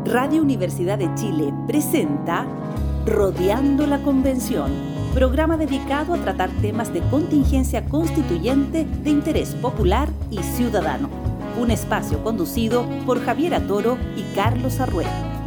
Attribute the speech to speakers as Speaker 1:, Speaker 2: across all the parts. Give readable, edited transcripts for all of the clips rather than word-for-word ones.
Speaker 1: Radio Universidad de Chile presenta Rodeando la Convención, programa dedicado a tratar temas de contingencia constituyente de interés popular y ciudadano. Un espacio conducido por Javier Atoro y Carlos Arrué.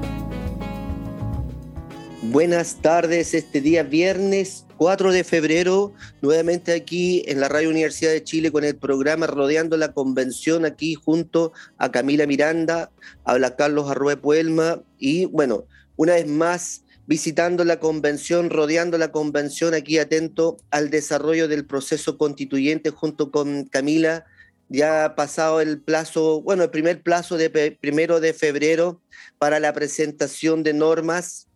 Speaker 2: Buenas tardes, este día viernes 4 de febrero, nuevamente aquí en la Radio Universidad de Chile con el programa Rodeando la Convención, aquí junto a Camila Miranda, habla Carlos Arrué Puelma y bueno, una vez más visitando la convención, rodeando la convención, aquí atento al desarrollo del proceso constituyente junto con Camila. Ya ha pasado el plazo, el primer plazo de 1 de febrero para la presentación de normas.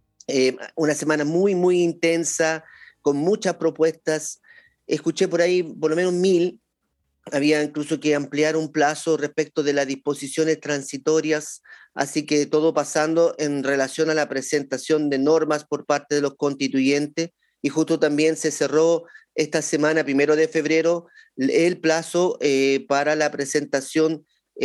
Speaker 2: Una semana muy intensa, con muchas propuestas. Escuché por ahí por lo menos 1000. Había incluso que ampliar un plazo respecto de las disposiciones transitorias, así que todo pasando en relación a la presentación de normas por parte de los constituyentes, y justo también se cerró esta semana, 1 de febrero, el plazo para la presentación,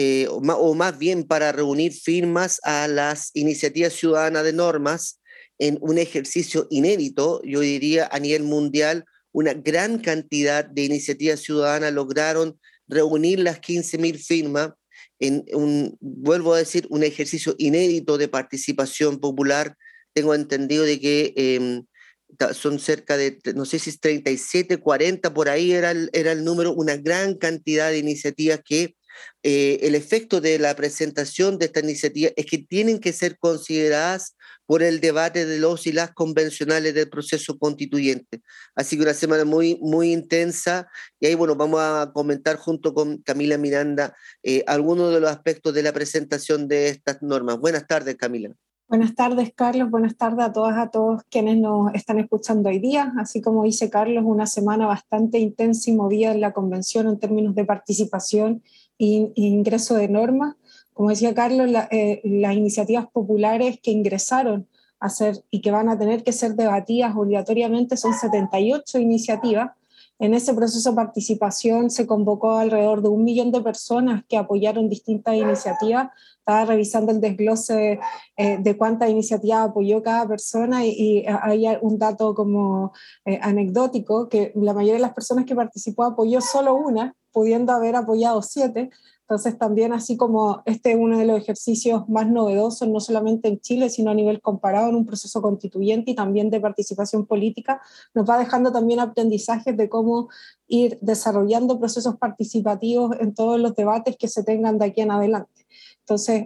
Speaker 2: o más bien para reunir firmas a las iniciativas ciudadanas de normas, en un ejercicio inédito, yo diría a nivel mundial. Una gran cantidad de iniciativas ciudadanas lograron reunir las 15.000 firmas en vuelvo a decir, un ejercicio inédito de participación popular. Tengo entendido de que son cerca de, no sé si es 37, 40, por ahí era el número, una gran cantidad de iniciativas que el efecto de la presentación de esta iniciativa es que tienen que ser consideradas por el debate de los y las convencionales del proceso constituyente. Así que una semana muy intensa, y ahí vamos a comentar junto con Camila Miranda algunos de los aspectos de la presentación de estas normas. Buenas tardes, Camila.
Speaker 3: Buenas tardes, Carlos. Buenas tardes a todas, a todos quienes nos están escuchando hoy día. Así como dice Carlos, una semana bastante intensa y movida en la convención en términos de participación e ingreso de normas. Como decía Carlos, las iniciativas populares que ingresaron a ser y que van a tener que ser debatidas obligatoriamente son 78 iniciativas. En ese proceso de participación se convocó alrededor de 1 millón de personas que apoyaron distintas iniciativas. Estaba revisando el desglose de cuántas iniciativas apoyó cada persona y hay un dato como anecdótico, que la mayoría de las personas que participó apoyó solo una, pudiendo haber apoyado 7. Entonces también, así como este es uno de los ejercicios más novedosos, no solamente en Chile, sino a nivel comparado en un proceso constituyente y también de participación política, nos va dejando también aprendizajes de cómo ir desarrollando procesos participativos en todos los debates que se tengan de aquí en adelante. Entonces,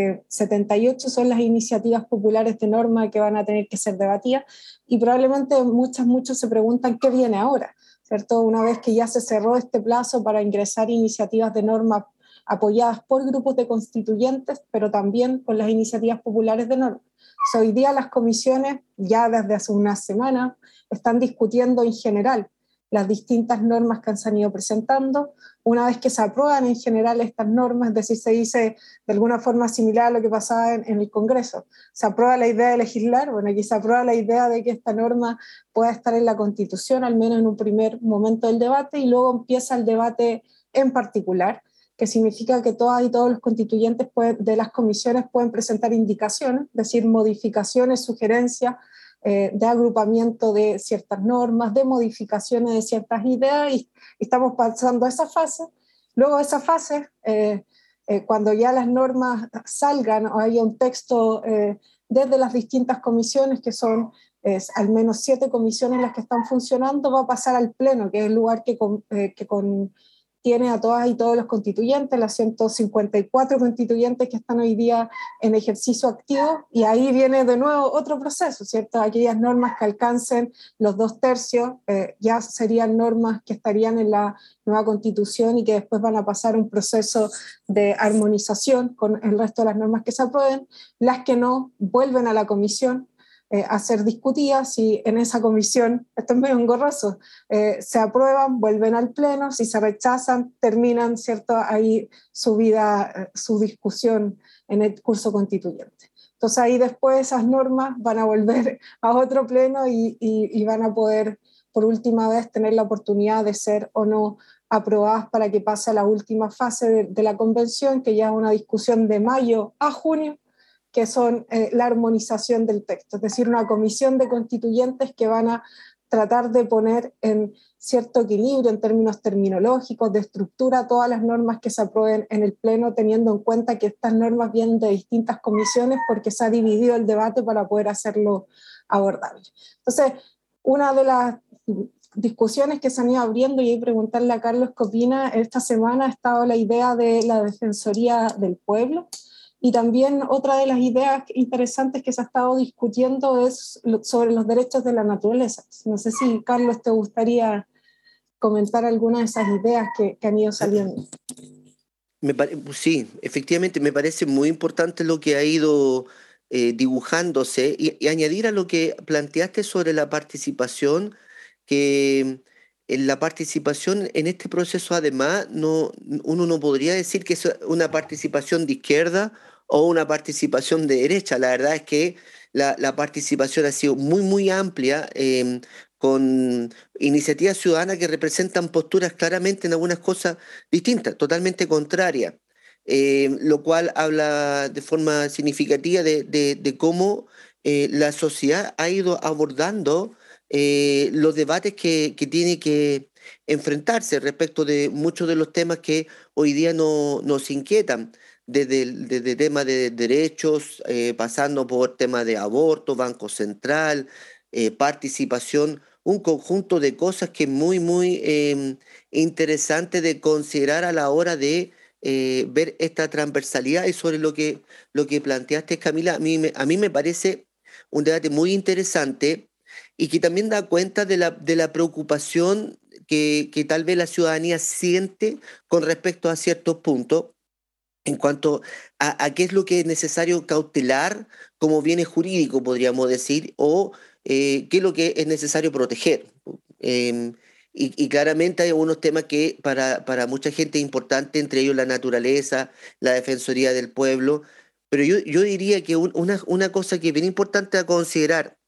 Speaker 3: 78 son las iniciativas populares de norma que van a tener que ser debatidas, y probablemente muchos se preguntan qué viene ahora, ¿cierto? Una vez que ya se cerró este plazo para ingresar iniciativas de norma apoyadas por grupos de constituyentes, pero también con las iniciativas populares de norma. Hoy día las comisiones, ya desde hace unas semanas, están discutiendo en general las distintas normas que se han ido presentando. Una vez que se aprueban en general estas normas, es decir, se dice de alguna forma similar a lo que pasaba en el Congreso, se aprueba la idea de legislar, aquí se aprueba la idea de que esta norma pueda estar en la Constitución, al menos en un primer momento del debate, y luego empieza el debate en particular, que significa que todas y todos los constituyentes de las comisiones pueden presentar indicaciones, es decir, modificaciones, sugerencias de agrupamiento de ciertas normas, de modificaciones de ciertas ideas, y estamos pasando a esa fase. Luego de esa fase, cuando ya las normas salgan o haya un texto desde las distintas comisiones, que son al menos 7 comisiones las que están funcionando, va a pasar al Pleno, que es el lugar que tiene a todas y todos los constituyentes, las 154 constituyentes que están hoy día en ejercicio activo, y ahí viene de nuevo otro proceso, ¿cierto? Aquellas normas que alcancen los 2/3 ya serían normas que estarían en la nueva constitución y que después van a pasar un proceso de armonización con el resto de las normas que se aprueben. Las que no vuelven a la comisión a ser discutidas, y en esa comisión, esto es medio engorroso, se aprueban, vuelven al Pleno, si se rechazan, terminan, ¿cierto?, ahí su vida, su discusión en el curso constituyente. Entonces ahí después esas normas van a volver a otro Pleno y van a poder por última vez tener la oportunidad de ser o no aprobadas para que pase a la última fase de la convención, que ya es una discusión de mayo a junio, que son la armonización del texto, es decir, una comisión de constituyentes que van a tratar de poner en cierto equilibrio en términos terminológicos, de estructura, todas las normas que se aprueben en el Pleno, teniendo en cuenta que estas normas vienen de distintas comisiones porque se ha dividido el debate para poder hacerlo abordable. Entonces, una de las discusiones que se han ido abriendo, y ahí preguntarle a Carlos qué opina, esta semana ha estado la idea de la Defensoría del Pueblo, y también otra de las ideas interesantes que se ha estado discutiendo es sobre los derechos de la naturaleza. No sé si, Carlos, te gustaría comentar alguna de esas ideas que han ido saliendo.
Speaker 2: Sí, efectivamente, me parece muy importante lo que ha ido dibujándose y añadir a lo que planteaste sobre la participación, que en la participación en este proceso además uno no podría decir que es una participación de izquierda o una participación de derecha. La verdad es que la participación ha sido muy, muy amplia, con iniciativas ciudadanas que representan posturas claramente en algunas cosas distintas, totalmente contrarias, lo cual habla de forma significativa de cómo la sociedad ha ido abordando los debates que tiene que enfrentarse respecto de muchos de los temas que hoy día nos inquietan, desde temas de derechos, pasando por temas de aborto, Banco Central, participación, un conjunto de cosas que es muy, muy interesante de considerar a la hora de ver esta transversalidad. Y sobre lo que planteaste, Camila, a mí me parece un debate muy interesante y que también da cuenta de la preocupación que tal vez la ciudadanía siente con respecto a ciertos puntos en cuanto a qué es lo que es necesario cautelar como bienes jurídicos, podríamos decir, o qué es lo que es necesario proteger. Em, y claramente hay algunos temas que para mucha gente es importante, entre ellos la naturaleza, la defensoría del pueblo, pero yo diría que una cosa que es bien importante a considerar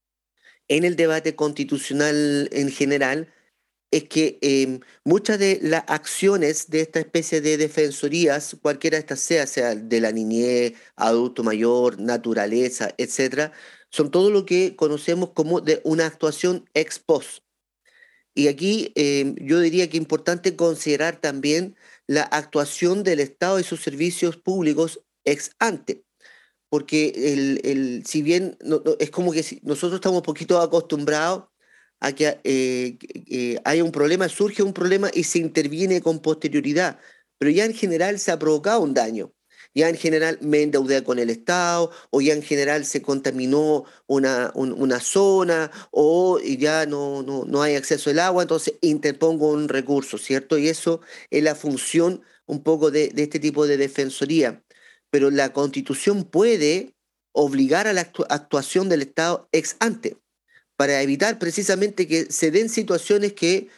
Speaker 2: en el debate constitucional en general es que muchas de las acciones de esta especie de defensorías, cualquiera de estas sea de la niñez, adulto mayor, naturaleza, etcétera, son todo lo que conocemos como de una actuación ex post. Y aquí yo diría que es importante considerar también la actuación del Estado y sus servicios públicos ex ante, porque si bien es como que nosotros estamos un poquito acostumbrados a que haya un problema, surge un problema y se interviene con posterioridad, pero ya en general se ha provocado un daño. Ya en general me endeudé con el Estado, o ya en general se contaminó una zona, o ya no hay acceso al agua, entonces interpongo un recurso, ¿cierto? Y eso es la función un poco de este tipo de defensoría. Pero la Constitución puede obligar a la actuación del Estado ex ante, para evitar precisamente que se den situaciones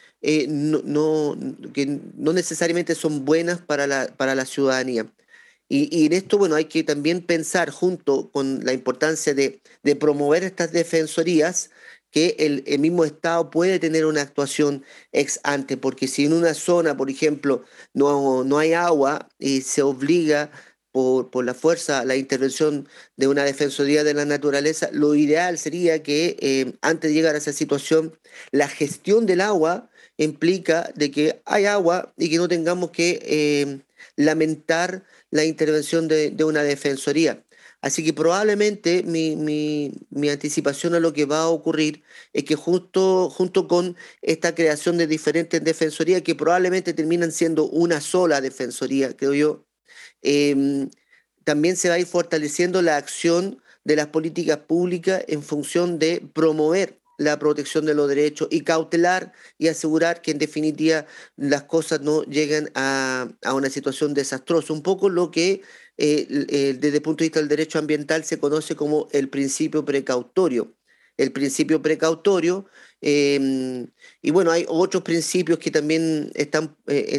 Speaker 2: que no necesariamente son buenas para la ciudadanía. Y en esto, bueno, hay que también pensar junto con la importancia de promover estas defensorías, que el mismo Estado puede tener una actuación ex ante, porque si en una zona, por ejemplo, no hay agua y se obliga por la fuerza la intervención de una defensoría de la naturaleza, lo ideal sería que antes de llegar a esa situación, la gestión del agua implica de que hay agua y que no tengamos que lamentar la intervención de una defensoría. Así que probablemente mi anticipación a lo que va a ocurrir es que junto con esta creación de diferentes defensorías, que probablemente terminan siendo una sola defensoría, creo yo, eh, también se va a ir fortaleciendo la acción de las políticas públicas en función de promover la protección de los derechos y cautelar y asegurar que en definitiva las cosas no lleguen a una situación desastrosa. Un poco lo que desde el punto de vista del derecho ambiental se conoce como el principio precautorio. El principio precautorio, y bueno, hay otros principios que también están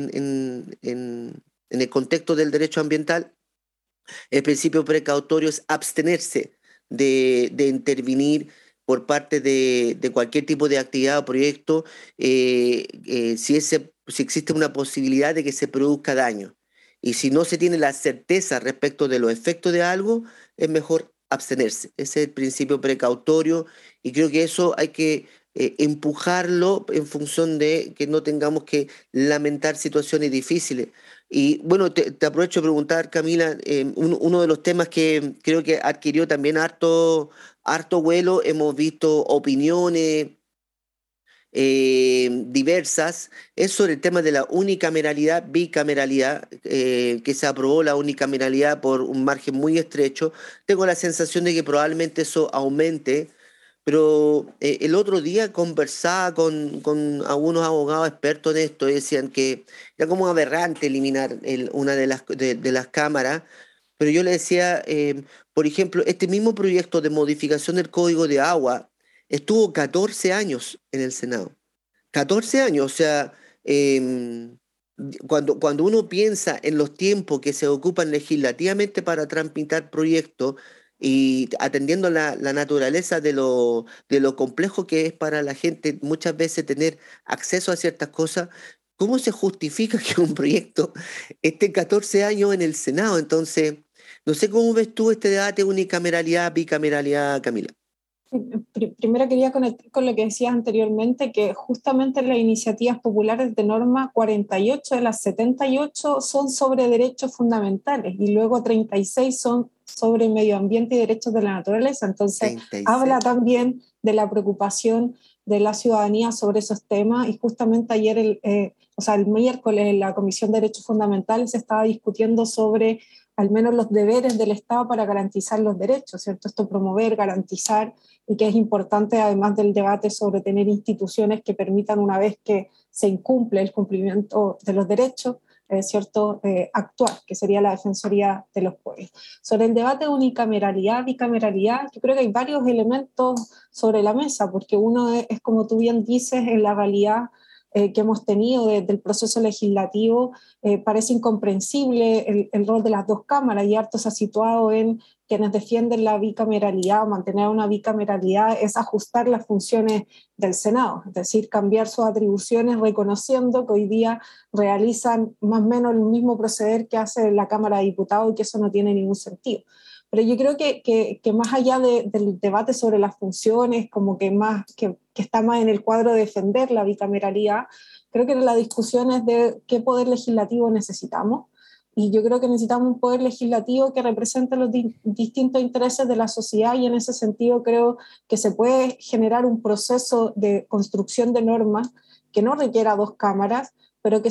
Speaker 2: en el contexto del derecho ambiental. El principio precautorio es abstenerse de intervenir por parte de cualquier tipo de actividad o proyecto, si existe una posibilidad de que se produzca daño. Y si no se tiene la certeza respecto de los efectos de algo, es mejor abstenerse. Ese es el principio precautorio y creo que eso hay que empujarlo en función de que no tengamos que lamentar situaciones difíciles. Y bueno, te aprovecho de preguntar, Camila, uno de los temas que creo que adquirió también harto vuelo, hemos visto opiniones diversas, es sobre el tema de la unicameralidad, bicameralidad, que se aprobó la unicameralidad por un margen muy estrecho. Tengo la sensación de que probablemente eso aumente, pero el otro día conversaba con algunos abogados expertos en esto y decían que era como aberrante eliminar una de las cámaras, pero yo le decía, por ejemplo, este mismo proyecto de modificación del Código de Agua estuvo 14 años en el Senado. 14 años, o sea, cuando uno piensa en los tiempos que se ocupan legislativamente para tramitar proyectos y atendiendo la naturaleza de lo complejo que es para la gente muchas veces tener acceso a ciertas cosas, ¿cómo se justifica que un proyecto esté 14 años en el Senado? Entonces, no sé cómo ves tú este debate unicameralidad, bicameralidad, Camila.
Speaker 3: Primero quería conectar con lo que decías anteriormente, que justamente las iniciativas populares de norma 48 de las 78 son sobre derechos fundamentales y luego 36 son sobre medio ambiente y derechos de la naturaleza. Entonces,
Speaker 2: 36.
Speaker 3: habla también de la preocupación de la ciudadanía sobre esos temas y justamente ayer, el miércoles, en la Comisión de Derechos Fundamentales se estaba discutiendo sobre al menos los deberes del Estado para garantizar los derechos, ¿cierto? Esto promover, garantizar, y que es importante además del debate sobre tener instituciones que permitan una vez que se incumple el cumplimiento de los derechos, ¿cierto? Actuar, que sería la Defensoría de los Pueblos. Sobre el debate de unicameralidad, bicameralidad, yo creo que hay varios elementos sobre la mesa, porque uno es como tú bien dices, en la realidad que hemos tenido desde el proceso legislativo, parece incomprensible el rol de las dos cámaras y harto se ha situado en quienes defienden la bicameralidad o mantener una bicameralidad es ajustar las funciones del Senado, es decir, cambiar sus atribuciones reconociendo que hoy día realizan más o menos el mismo proceder que hace la Cámara de Diputados y que eso no tiene ningún sentido. Pero yo creo que más allá del debate sobre las funciones, como que está más en el cuadro de defender la bicameralidad, creo que la discusión es de qué poder legislativo necesitamos. Y yo creo que necesitamos un poder legislativo que represente los distintos intereses de la sociedad y en ese sentido creo que se puede generar un proceso de construcción de normas que no requiera dos cámaras, pero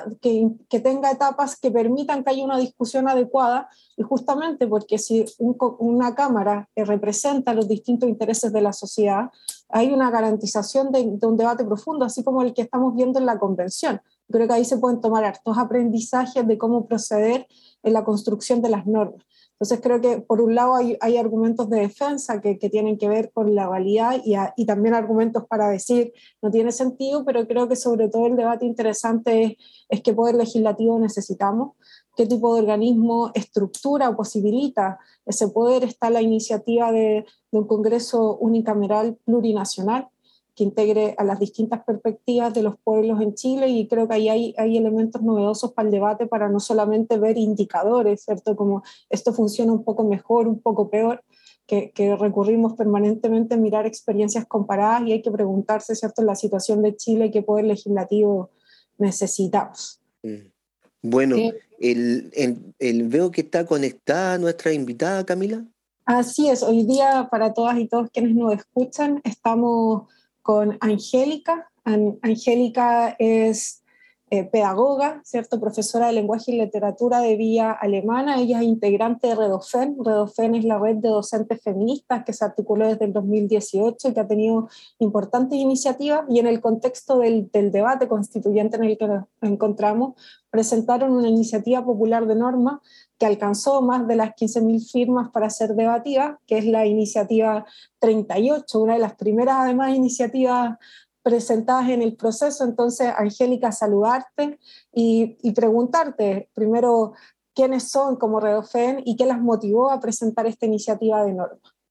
Speaker 3: que tenga etapas que permitan que haya una discusión adecuada y justamente porque si una cámara representa los distintos intereses de la sociedad, hay una garantización de un debate profundo, así como el que estamos viendo en la convención. Creo que ahí se pueden tomar hartos aprendizajes de cómo proceder en la construcción de las normas. Entonces creo que por un lado hay argumentos de defensa que tienen que ver con la validad y también argumentos para decir no tiene sentido, pero creo que sobre todo el debate interesante es qué poder legislativo necesitamos, qué tipo de organismo estructura o posibilita ese poder. Está la iniciativa de un Congreso unicameral plurinacional que integre a las distintas perspectivas de los pueblos en Chile y creo que ahí hay elementos novedosos para el debate para no solamente ver indicadores, ¿cierto? Como esto funciona un poco mejor, un poco peor, que recurrimos permanentemente a mirar experiencias comparadas y hay que preguntarse, ¿cierto? En la situación de Chile, ¿qué poder legislativo necesitamos?
Speaker 2: Bueno, veo que está conectada nuestra invitada, Camila.
Speaker 3: Así es, hoy día para todas y todos quienes nos escuchan estamos con Angélica. Angélica es pedagoga, ¿cierto? Profesora de lenguaje y literatura de vía alemana. Ella es integrante de Redofen. Redofen es la red de docentes feministas que se articuló desde el 2018 y que ha tenido importantes iniciativas y en el contexto del debate constituyente en el que nos encontramos, presentaron una iniciativa popular de norma que alcanzó más de las 15.000 firmas para ser debatida, que es la iniciativa 38, una de las primeras además iniciativas presentadas en el proceso. Entonces, Angélica, saludarte y preguntarte primero quiénes son como Redofen y qué las motivó a presentar esta iniciativa de norma.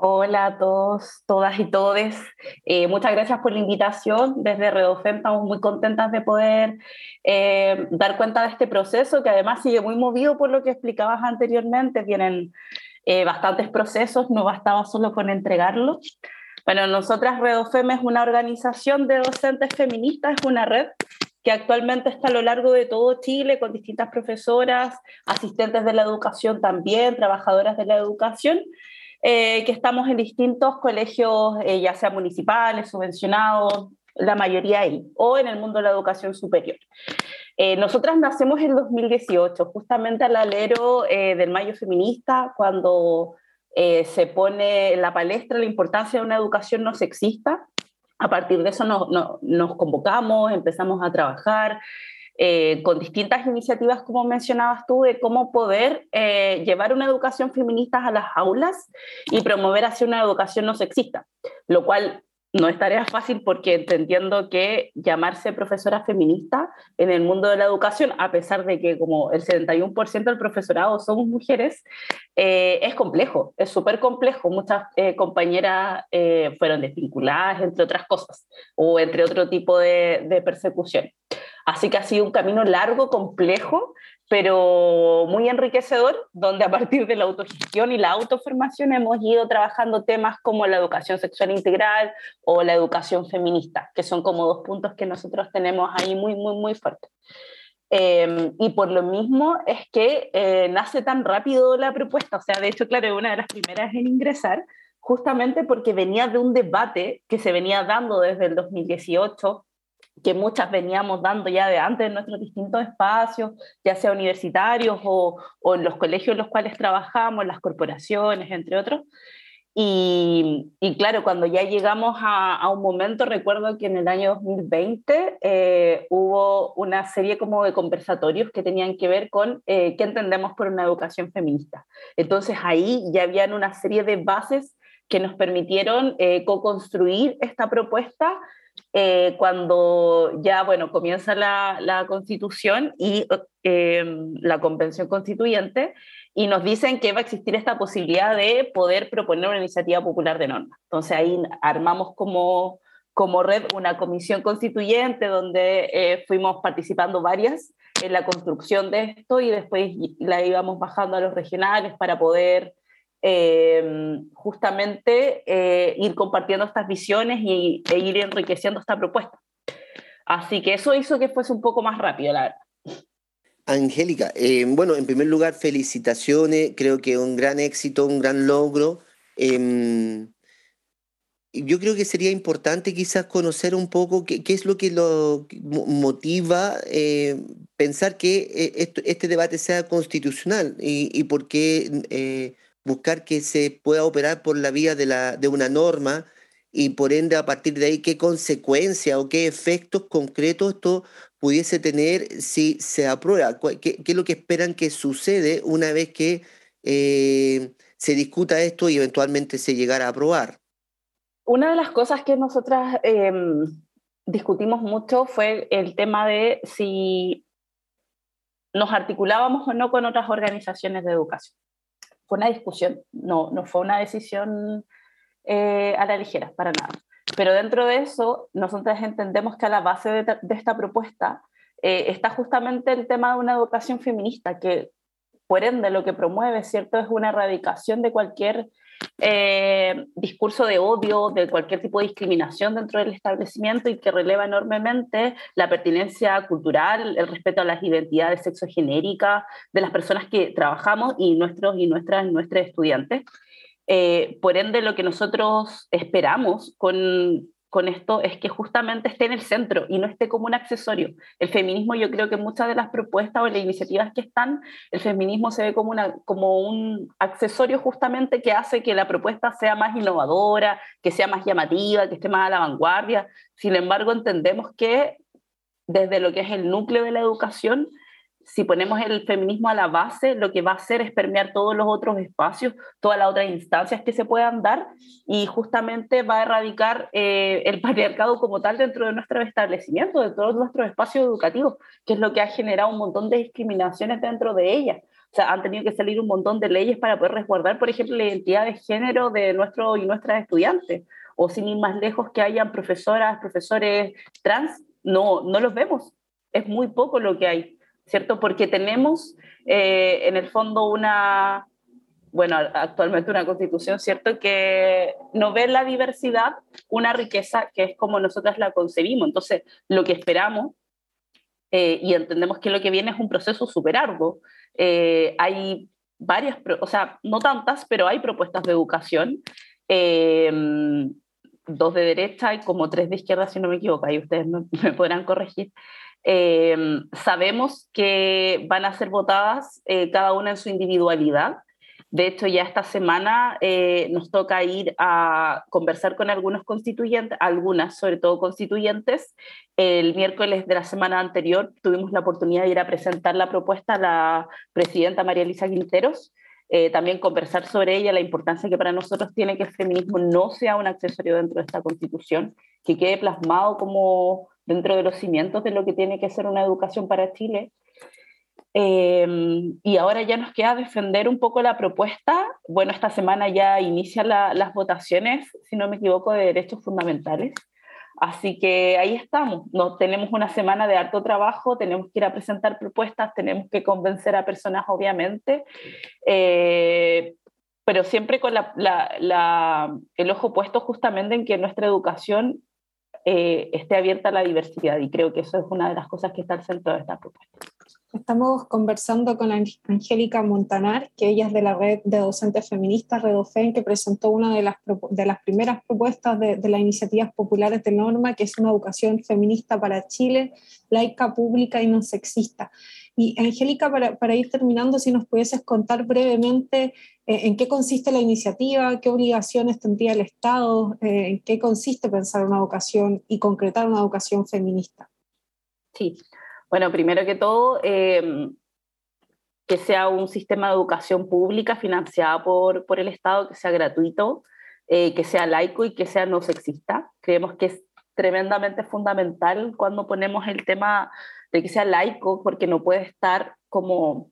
Speaker 4: Hola a todos, todas y todes. Muchas gracias por la invitación. Desde Redofem estamos muy contentas de poder dar cuenta de este proceso, que además sigue muy movido por lo que explicabas anteriormente. Vienen bastantes procesos, no bastaba solo con entregarlo. Bueno, nosotras Redofem es una organización de docentes feministas, es una red que actualmente está a lo largo de todo Chile con distintas profesoras, asistentes de la educación también, trabajadoras de la educación, que estamos en distintos colegios, ya sea municipales, subvencionados, la mayoría ahí, o en el mundo de la educación superior. Nosotras nacemos en 2018, justamente al alero del Mayo Feminista, cuando se pone en la palestra la importancia de una educación no sexista. A partir de eso nos convocamos, empezamos a trabajar con distintas iniciativas, como mencionabas tú, de cómo poder llevar una educación feminista a las aulas y promover así una educación no sexista, lo cual no es tarea fácil porque entendiendo que llamarse profesora feminista en el mundo de la educación, a pesar de que como el 71% del profesorado somos mujeres, es complejo, es súper complejo. Muchas compañeras fueron desvinculadas, entre otras cosas, o entre otro tipo de persecución. Así que ha sido un camino largo, complejo, pero muy enriquecedor, donde a partir de la autogestión y la autoformación hemos ido trabajando temas como la educación sexual integral o la educación feminista, que son como dos puntos que nosotros tenemos ahí muy, muy, muy fuertes. Y por lo mismo es que nace tan rápido la propuesta, o sea, de hecho, claro, es una de las primeras en ingresar, justamente porque venía de un debate que se venía dando desde el 2018, que muchas veníamos dando ya de antes en nuestros distintos espacios, ya sea universitarios o en los colegios en los cuales trabajamos, las corporaciones, entre otros. Y claro, cuando ya llegamos a un momento, recuerdo que en el año 2020 hubo una serie como de conversatorios que tenían que ver con qué entendemos por una educación feminista. Entonces ahí ya habían una serie de bases que nos permitieron co-construir esta propuesta cuando ya, bueno, comienza la Constitución y la Convención Constituyente, y nos dicen que va a existir esta posibilidad de poder proponer una iniciativa popular de norma. Entonces ahí armamos como red una comisión constituyente donde fuimos participando varias en la construcción de esto y después la íbamos bajando a los regionales para poder justamente ir compartiendo estas visiones e ir enriqueciendo esta propuesta. Así que eso hizo que fuese un poco más rápido, la verdad.
Speaker 2: Angélica, bueno, en primer lugar, felicitaciones, creo que un gran éxito, un gran logro. Yo creo que sería importante quizás conocer un poco qué es lo que lo motiva pensar que este debate sea constitucional y por qué buscar que se pueda operar por la vía de una norma y por ende a partir de ahí qué consecuencias o qué efectos concretos esto pudiese tener si se aprueba. ¿Qué es lo que esperan que sucede una vez que se discuta esto y eventualmente se llegara a aprobar?
Speaker 4: Una de las cosas que nosotras discutimos mucho fue el tema de si nos articulábamos o no con otras organizaciones de educación. Fue una discusión, no fue una decisión a la ligera, para nada. Pero dentro de eso, nosotros entendemos que a la base de esta propuesta está justamente el tema de una educación feminista, que por ende lo que promueve, ¿cierto?, es una erradicación de cualquier discurso de odio, de cualquier tipo de discriminación dentro del establecimiento y que releva enormemente la pertinencia cultural, el respeto a las identidades sexogenéricas de las personas que trabajamos y nuestros y nuestras estudiantes. Por ende, lo que nosotros esperamos con esto es que justamente esté en el centro y no esté como un accesorio. El feminismo, yo creo que muchas de las propuestas o las iniciativas que están, el feminismo se ve como un accesorio justamente que hace que la propuesta sea más innovadora, que sea más llamativa, que esté más a la vanguardia. Sin embargo, entendemos que desde lo que es el núcleo de la educación, si ponemos el feminismo a la base, lo que va a hacer es permear todos los otros espacios, todas las otras instancias que se puedan dar y justamente va a erradicar el patriarcado como tal dentro de nuestros establecimientos, de todos nuestros espacios educativos, que es lo que ha generado un montón de discriminaciones dentro de ellas, O sea, han tenido que salir un montón de leyes para poder resguardar, por ejemplo, la identidad de género de nuestros y nuestras estudiantes. O sin ir más lejos, que hayan profesoras, profesores trans, no los vemos. Es muy poco lo que hay, ¿cierto? Porque tenemos en el fondo actualmente una constitución, ¿cierto?, que no ve la diversidad una riqueza que es como nosotras la concebimos. Entonces, lo que esperamos, y entendemos que lo que viene es un proceso súper arduo. Hay varias, o sea, no tantas, pero hay propuestas de educación, 2 de derecha y como 3 de izquierda, si no me equivoco, ahí ustedes me podrán corregir. Sabemos que van a ser votadas cada una en su individualidad. De hecho, ya esta semana nos toca ir a conversar con algunos constituyentes, algunas, sobre todo constituyentes. El miércoles de la semana anterior tuvimos la oportunidad de ir a presentar la propuesta a la presidenta María Elisa Quinteros, también conversar sobre ella, la importancia que para nosotros tiene que el feminismo no sea un accesorio dentro de esta Constitución, que quede plasmado como dentro de los cimientos de lo que tiene que ser una educación para Chile. Y ahora ya nos queda defender un poco la propuesta. Bueno, esta semana ya inician las votaciones, si no me equivoco, de derechos fundamentales. Así que ahí estamos. Tenemos una semana de harto trabajo, tenemos que ir a presentar propuestas, tenemos que convencer a personas, obviamente, pero siempre con el ojo puesto justamente en que nuestra educación esté abierta a la diversidad, y creo que eso es una de las cosas que está al centro de esta propuesta.
Speaker 3: Estamos conversando con Angélica Montanar, que ella es de la Red de Docentes Feministas, Redofen, que presentó una de las primeras propuestas de las iniciativas populares de norma, que es una educación feminista para Chile, laica, pública y no sexista. Y Angélica, para ir terminando, si nos pudieses contar brevemente en qué consiste la iniciativa, qué obligaciones tendría el Estado, en qué consiste pensar una educación y concretar una educación feminista.
Speaker 4: Sí. Bueno, primero que todo, que sea un sistema de educación pública financiada por el Estado, que sea gratuito, que sea laico y que sea no sexista. Creemos que es tremendamente fundamental cuando ponemos el tema de que sea laico, porque no puede estar como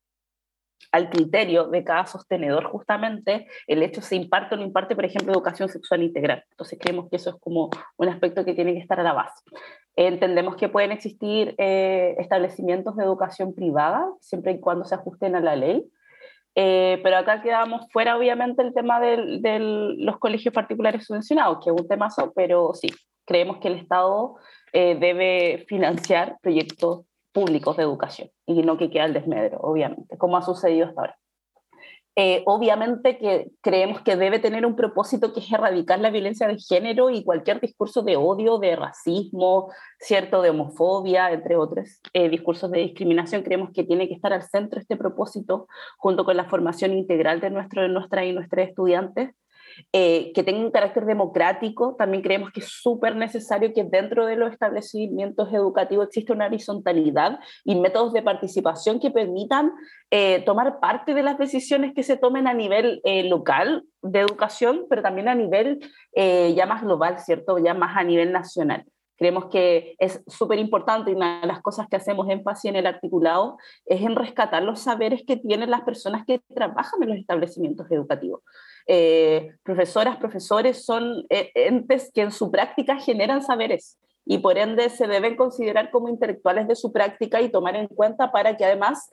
Speaker 4: al criterio de cada sostenedor justamente el hecho se imparte o no imparte, por ejemplo, educación sexual integral. Entonces creemos que eso es como un aspecto que tiene que estar a la base. Entendemos que pueden existir establecimientos de educación privada, siempre y cuando se ajusten a la ley, pero acá quedamos fuera, obviamente, el tema de los colegios particulares subvencionados, que es un temazo, pero sí, creemos que el Estado debe financiar proyectos públicos de educación y no que quede al desmedro, obviamente, como ha sucedido hasta ahora. Obviamente que creemos que debe tener un propósito, que es erradicar la violencia de género y cualquier discurso de odio, de racismo, cierto, de homofobia, entre otros discursos de discriminación. Creemos que tiene que estar al centro este propósito, junto con la formación integral de nuestras y nuestros estudiantes, que tenga un carácter democrático. También creemos que es súper necesario que dentro de los establecimientos educativos exista una horizontalidad y métodos de participación que permitan tomar parte de las decisiones que se tomen a nivel local de educación, pero también a nivel ya más global, ¿cierto? Ya más a nivel nacional. Creemos que es súper importante, y una de las cosas que hacemos énfasis en el articulado es en rescatar los saberes que tienen las personas que trabajan en los establecimientos educativos. Profesoras, profesores son entes que en su práctica generan saberes y por ende se deben considerar como intelectuales de su práctica y tomar en cuenta para que además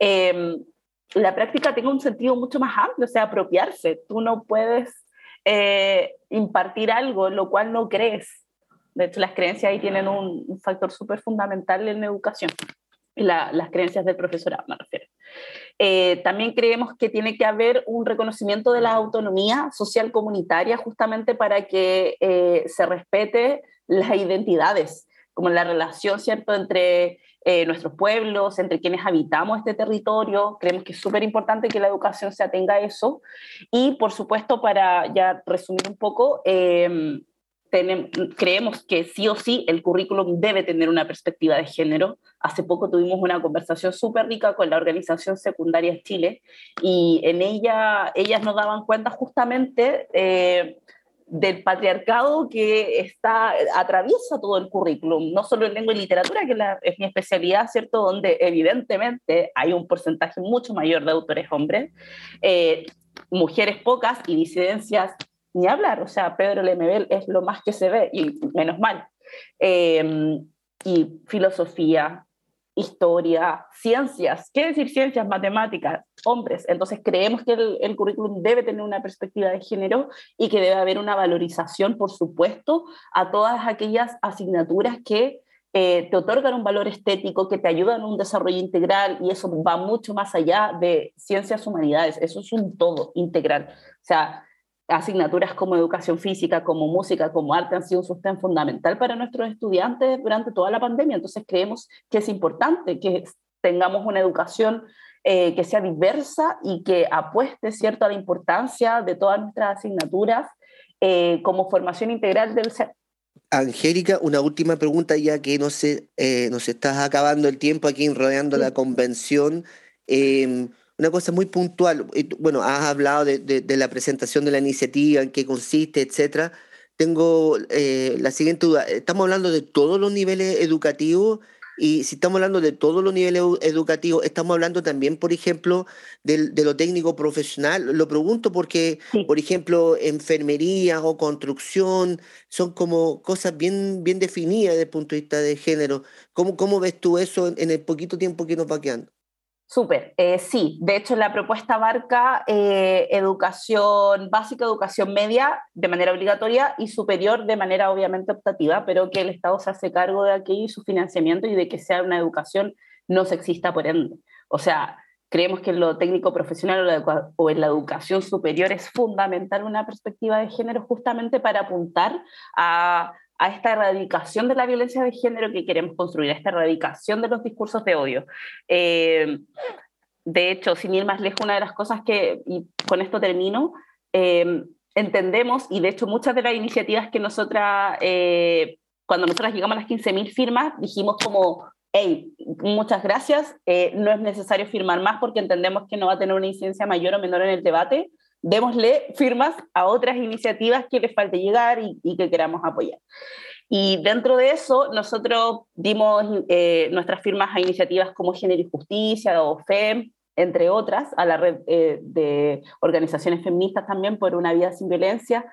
Speaker 4: la práctica tenga un sentido mucho más amplio, o sea, apropiarse. Tú no puedes impartir algo en lo cual no crees. De hecho, las creencias ahí tienen un factor súper fundamental en la educación, y las creencias del profesorado, me refiero. También creemos que tiene que haber un reconocimiento de la autonomía social comunitaria, justamente para que se respete las identidades, como la relación, ¿cierto?, entre nuestros pueblos, entre quienes habitamos este territorio. Creemos que es súper importante que la educación se atenga a eso. Y, por supuesto, para ya resumir un poco, creemos que sí o sí el currículum debe tener una perspectiva de género. Hace poco tuvimos una conversación súper rica con la organización Secundarias Chile, y en ellas nos daban cuenta justamente del patriarcado que atraviesa todo el currículum, no solo en lengua y literatura, que es mi especialidad, ¿cierto?, donde evidentemente hay un porcentaje mucho mayor de autores hombres, mujeres pocas y disidencias ni hablar, o sea, Pedro Lemebel es lo más que se ve, y menos mal. Y filosofía, historia, ciencias, ¿qué decir ciencias, matemáticas? Hombres. Entonces creemos que el currículum debe tener una perspectiva de género y que debe haber una valorización, por supuesto, a todas aquellas asignaturas que te otorgan un valor estético, que te ayudan a un desarrollo integral, y eso va mucho más allá de ciencias humanidades, eso es un todo integral. O sea, asignaturas como educación física, como música, como arte han sido un sostén fundamental para nuestros estudiantes durante toda la pandemia. Entonces creemos que es importante que tengamos una educación que sea diversa y que apueste, ¿cierto?, a la importancia de todas nuestras asignaturas como formación integral del ser.
Speaker 2: Angélica, una última pregunta, ya que nos está acabando el tiempo aquí rodeando la convención. Una cosa muy puntual, bueno, has hablado de la presentación de la iniciativa, en qué consiste, etcétera. Tengo la siguiente duda. ¿Estamos hablando de todos los niveles educativos? Y si estamos hablando de todos los niveles educativos, ¿estamos hablando también, por ejemplo, de lo técnico profesional? Lo pregunto porque,
Speaker 4: Sí.
Speaker 2: por ejemplo, enfermería o construcción son como cosas bien definidas desde el punto de vista de género. ¿Cómo ves tú eso en el poquito tiempo que nos va quedando?
Speaker 4: Súper, sí. De hecho, la propuesta abarca educación básica, educación media de manera obligatoria y superior de manera obviamente optativa, pero que el Estado se hace cargo de aquello y su financiamiento y de que sea una educación no sexista por ende. O sea, creemos que en lo técnico profesional o en la educación superior es fundamental una perspectiva de género justamente para apuntar a esta erradicación de la violencia de género que queremos construir, a esta erradicación de los discursos de odio. De hecho, sin ir más lejos, una de las cosas y con esto termino, entendemos, y de hecho muchas de las iniciativas que cuando nosotras llegamos a las 15.000 firmas, dijimos como, hey, muchas gracias, no es necesario firmar más porque entendemos que no va a tener una incidencia mayor o menor en el debate, démosle firmas a otras iniciativas que les falte llegar y que queramos apoyar. Y dentro de eso, nosotros dimos nuestras firmas a iniciativas como Género y Justicia o FEM, entre otras, a la red de organizaciones feministas también por una vida sin violencia,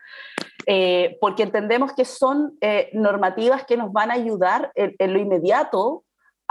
Speaker 4: porque entendemos que son normativas que nos van a ayudar en lo inmediato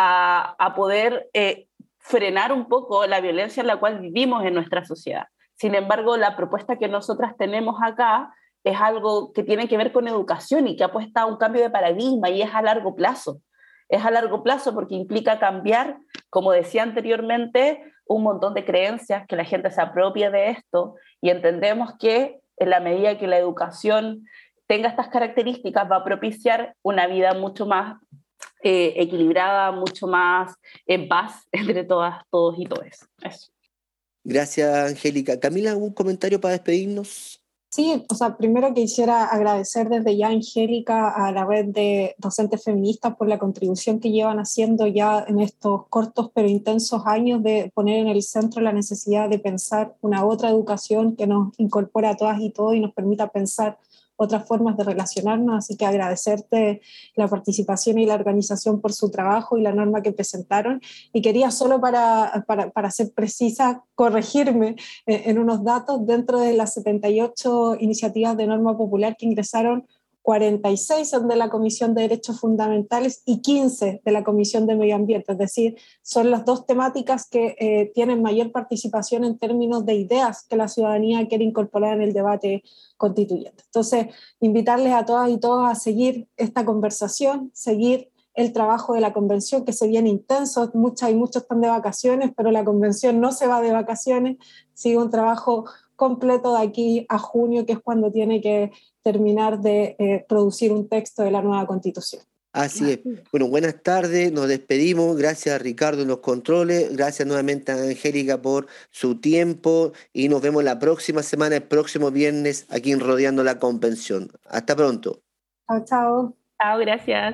Speaker 4: a poder frenar un poco la violencia en la cual vivimos en nuestra sociedad. Sin embargo, la propuesta que nosotras tenemos acá es algo que tiene que ver con educación y que apuesta a un cambio de paradigma y es a largo plazo. Es a largo plazo porque implica cambiar, como decía anteriormente, un montón de creencias, que la gente se apropie de esto y entendemos que en la medida que la educación tenga estas características va a propiciar una vida mucho más equilibrada, mucho más en paz entre todas, todos y todes. Eso.
Speaker 2: Gracias, Angélica. Camila, ¿algún comentario para despedirnos?
Speaker 3: Sí, o sea, primero quisiera agradecer desde ya, Angélica, a la red de docentes feministas por la contribución que llevan haciendo ya en estos cortos pero intensos años de poner en el centro la necesidad de pensar una otra educación que nos incorpore a todas y todos y nos permita pensar otras formas de relacionarnos, así que agradecerte la participación y la organización por su trabajo y la norma que presentaron. Y quería solo para ser precisa, corregirme en unos datos. Dentro de las 78 iniciativas de norma popular que ingresaron, 46 son de la Comisión de Derechos Fundamentales y 15 de la Comisión de Medio Ambiente, es decir, son las dos temáticas que tienen mayor participación en términos de ideas que la ciudadanía quiere incorporar en el debate constituyente. Entonces, invitarles a todas y todos a seguir esta conversación, seguir el trabajo de la convención, que se viene intenso, muchas y muchos están de vacaciones, pero la convención no se va de vacaciones, sigue un trabajo completo de aquí a junio, que es cuando tiene que terminar de producir un texto de la nueva Constitución.
Speaker 2: Así es. Bueno, buenas tardes, nos despedimos. Gracias a Ricardo en los controles, gracias nuevamente a Angélica por su tiempo y nos vemos la próxima semana, el próximo viernes, aquí en Rodeando la Convención. Hasta pronto.
Speaker 3: Chao, chao.
Speaker 4: Chao, gracias.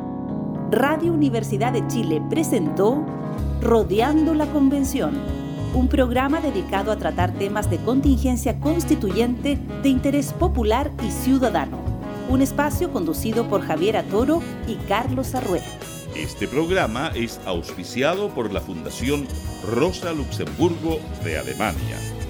Speaker 1: Radio Universidad de Chile presentó Rodeando la Convención, un programa dedicado a tratar temas de contingencia constituyente de interés popular y ciudadano. Un espacio conducido por Javiera Toro y Carlos Arrué.
Speaker 5: Este programa es auspiciado por la Fundación Rosa Luxemburgo de Alemania.